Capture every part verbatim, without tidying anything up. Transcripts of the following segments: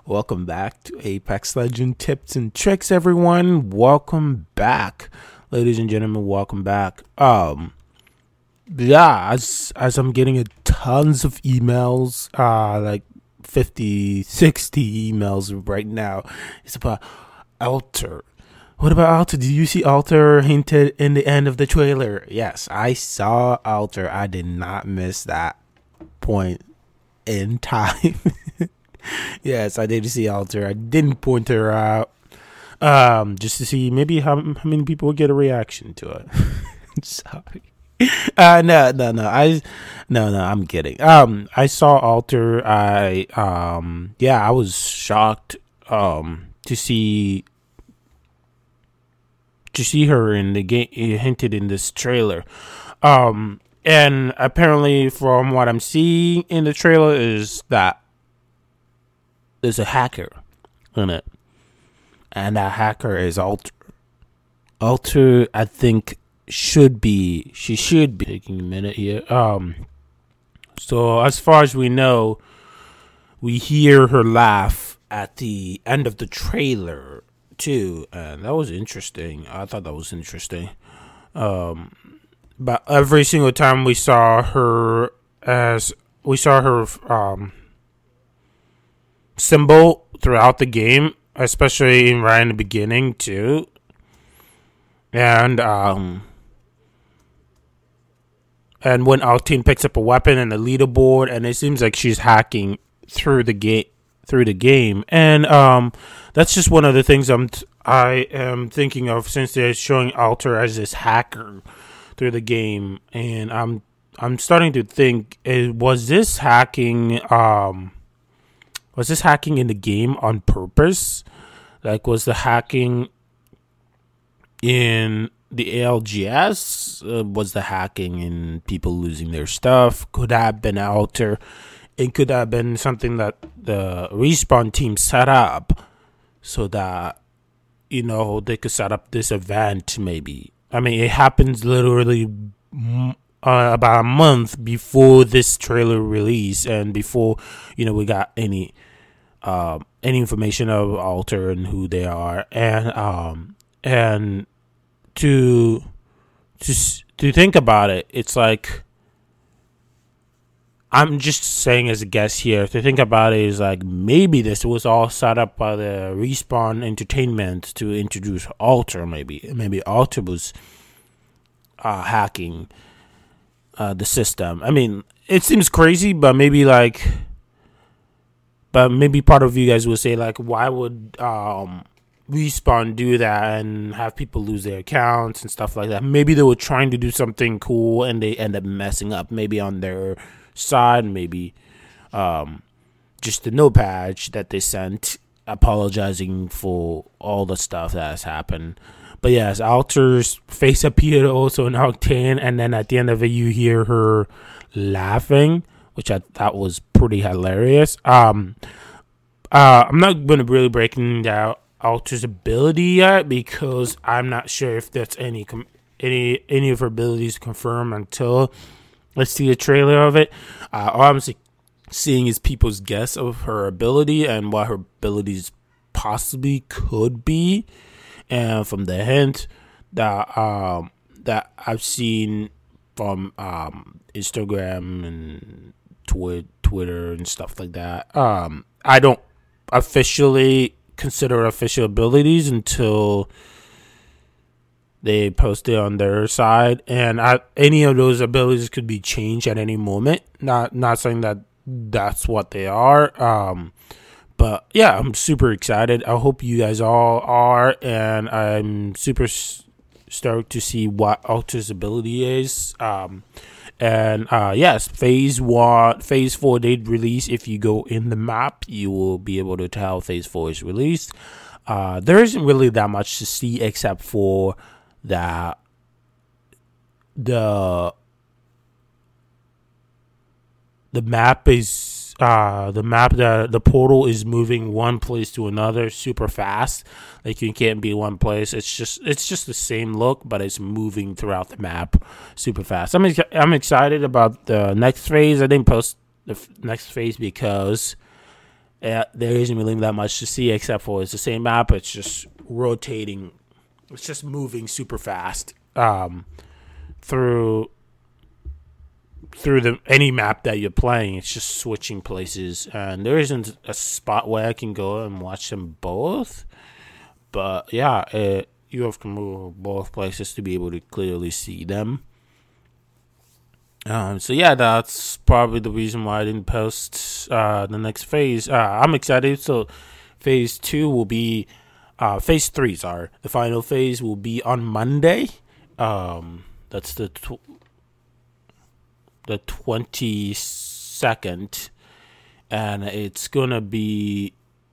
Welcome back to Apex Legend Tips and Tricks, everyone. Welcome back, ladies and gentlemen. Welcome back. Um, yeah, as as I'm getting a tons of emails, uh, like fifty, sixty emails right now. It's about Alter. What about Alter? Did you see Alter hinted in the end of the trailer? Yes, I saw Alter. I did not miss that point in time. Yes, I did see Alter. I didn't point her out, um, just to see maybe how, how many people would get a reaction to it. Sorry. Uh, no, no, no. I, no, no. I'm kidding. Um, I saw Alter. I, um, yeah, I was shocked, um, to see, to see her in the game hinted in this trailer. Um, and apparently, from what I'm seeing in the trailer, is that there's a hacker in it, and that hacker is Alter. Alter, I think, should be, she should be, taking a minute here. Um, so as far as we know, we hear her laugh at the end of the trailer too, and that was interesting. I thought that was interesting. Um, but every single time we saw her, as we saw her, um. symbol throughout the game, especially right in the beginning too, and um, and when our team picks up a weapon and the leaderboard, and it seems like she's hacking through the game, through the game, and um, that's just one of the things I'm t- I am thinking of, since they're showing Alter as this hacker through the game, and I'm I'm starting to think, was this hacking um. Was this hacking in the game on purpose? Like, was the hacking in the A L G S? Uh, was the hacking in people losing their stuff? Could have been Alter. It could have been something that the Respawn team set up so that, you know, they could set up this event maybe. I mean, it happens literally uh, about a month before this trailer release, and before, you know, we got any um, any information of Alter and who they are, and um, and to just to think about it, it's like, I'm just saying as a guess here, to think about it is like, maybe this was all set up by the Respawn Entertainment to introduce Alter. Maybe maybe Alter was uh, hacking uh, the system. I mean, it seems crazy, but maybe like, but maybe part of you guys will say, like, why would um, Respawn do that and have people lose their accounts and stuff like that? Maybe they were trying to do something cool and they end up messing up, maybe on their side, maybe um, just the no patch that they sent, apologizing for all the stuff that has happened. But yes, Alter's face appeared also in Octane, and then at the end of it, you hear her laughing, which I thought was pretty hilarious. Um, uh, I'm not going to really breaking down Alter's ability yet, because I'm not sure if that's any com- any any of her abilities confirmed until let's see a trailer of it. Uh, all I'm see- seeing is people's guess of her ability and what her abilities possibly could be, and from the hint that um, that I've seen from um, Instagram and Twi- Twitter and stuff like that. Um, I don't officially consider official abilities until they post it on their side, and I, any of those abilities could be changed at any moment. Not not saying that that's what they are. Um, but yeah, I'm super excited. I hope you guys all are, and I'm super stoked to see what Alter's ability is. Um, And uh, yes, phase one, phase four did release. If you go in the map, you will be able to tell phase four is released. Uh, there isn't really that much to see except for that the the map is uh, the map the the portal is moving one place to another super fast. Like, you can't be one place. It's just it's just the same look, but it's moving throughout the map super fast. I'm ex- I'm excited about the next phase. I didn't post the f- next phase because uh, there isn't really that much to see except for it's the same map. It's just rotating. It's just moving super fast um, through through the any map that you're playing. It's just switching places, and there isn't a spot where I can go and watch them both. But yeah, it, you have to move both places to be able to clearly see them. Um, so yeah, that's probably the reason why I didn't post uh, the next phase. Uh, I'm excited. So phase two will be, uh, phase three, sorry. The final phase will be on Monday. Um, that's the tw- the twenty-second. And it's going to be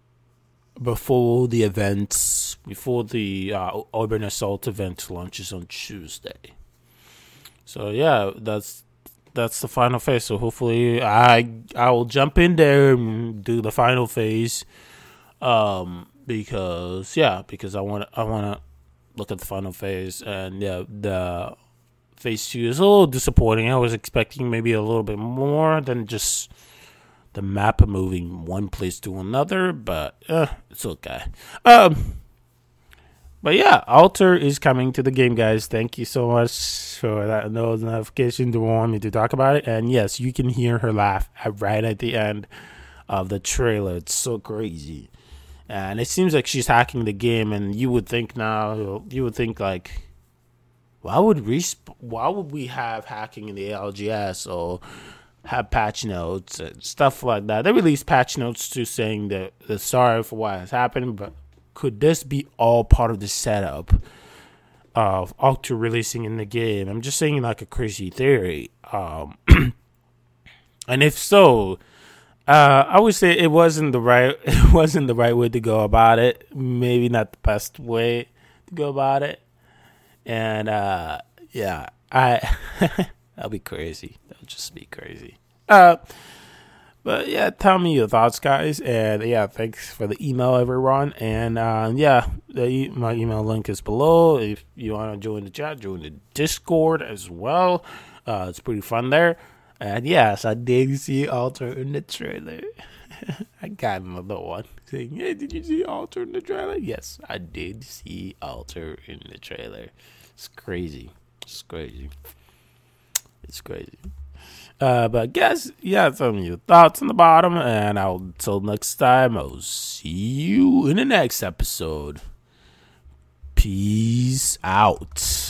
before the events, before the uh, Urban Assault event launches on Tuesday. So yeah, that's that's the final phase. So hopefully I I will jump in there and do the final phase. Um, because yeah, because I want I want to look at the final phase, and yeah, the phase two is a little disappointing. I was expecting maybe a little bit more than just the map moving one place to another, but uh, it's okay. Um. But yeah, Alter is coming to the game, guys. Thank you so much for that those notification to warn me to talk about it. And yes, you can hear her laugh right at the end of the trailer. It's so crazy. And it seems like she's hacking the game, and you would think now, you would think like, why would resp- why would we have hacking in the L G S or have patch notes and stuff like that? They released patch notes to saying that they're sorry for what has happened, but could this be all part of the setup of Alter releasing in the game? I'm just saying like a crazy theory. Um, and if so, uh, I would say it wasn't the right it wasn't the right way to go about it. Maybe not the best way to go about it. And uh, yeah, I that'll be crazy. That'll just be crazy. Uh But yeah, tell me your thoughts, guys. And yeah, thanks for the email, everyone. And uh, yeah, the, my email link is below. If you want to join the chat, join the Discord as well. Uh, it's pretty fun there. And yes, I did see Alter in the trailer. I got another one saying, "Hey, did you see Alter in the trailer?" Yes, I did see Alter in the trailer. It's crazy. It's crazy. It's crazy. Uh, but guys, yeah, tell me your thoughts on the bottom, and I'll until next time, I'll see you in the next episode. Peace out.